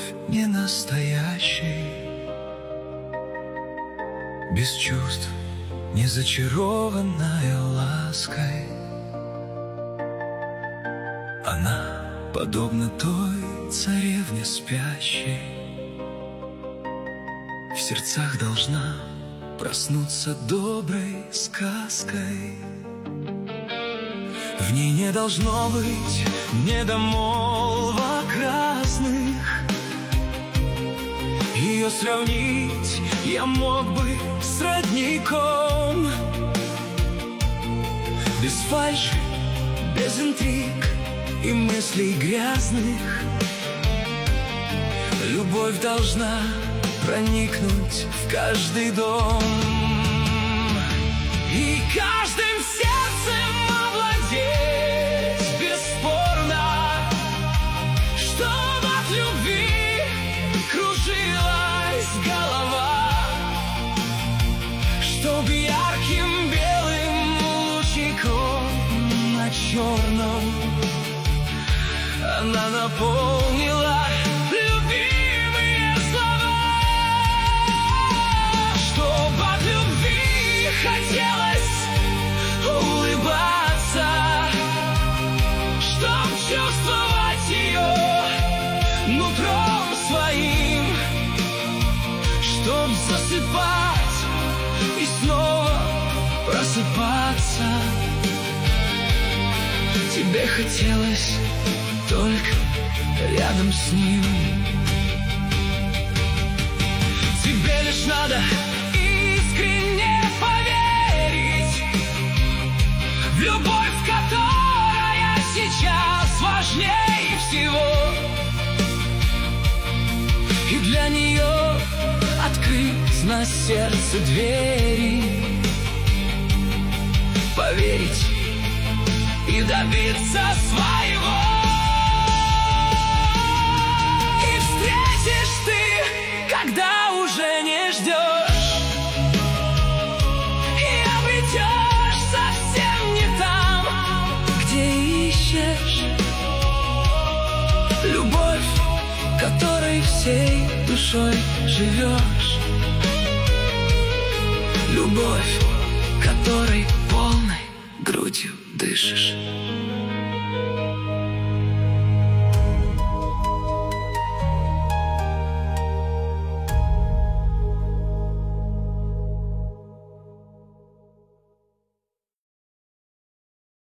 не настоящей, без чувств, не зачарованная лаской. Она подобна той царевне спящей, в сердцах должна проснуться доброй сказкой. В ней не должно быть недомолвок разных. Ее сравнить я мог бы с родником, без фальши, без интриг и мыслей грязных. Любовь должна проникнуть в каждый дом и каждым сердцем овладеть бесспорно, чтобы от любви кружилась голова, чтоб ярким белым лучиком на черном она наполнила любимые слова, чтоб от любви хотелось улыбаться, чтоб чувствовать ее нутром своим, чтоб засыпать и снова просыпаться. Тебе хотелось только рядом с ним. Тебе лишь надо искренне поверить в любовь, которая сейчас важнее всего, и для нее открыть на сердце двери, поверить и добиться своего. И встретишь ты, когда уже не ждешь, и обретешь совсем не там, где ищешь любовь, которой всей душой живешь, любовь, которой полной грудью дышишь.